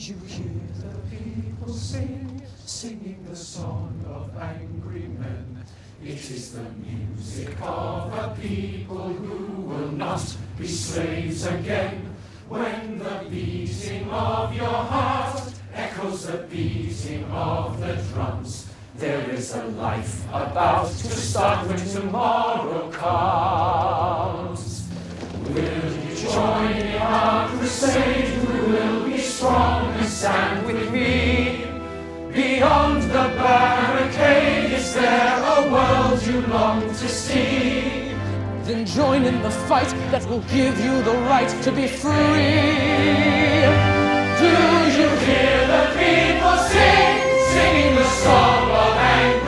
you hear the people sing, singing the song of angry men? It is the music of a people who will not be slaves again. When the beating of your heart echoes the beating of the drums, there is a life about to start when tomorrow comes. Will you join in our crusade? Who will be strong and stand with me? Beyond the barricade, is there a world you long to see? Then join in the fight that will give you the right to be free. Do you hear the people sing, singing the song of anger?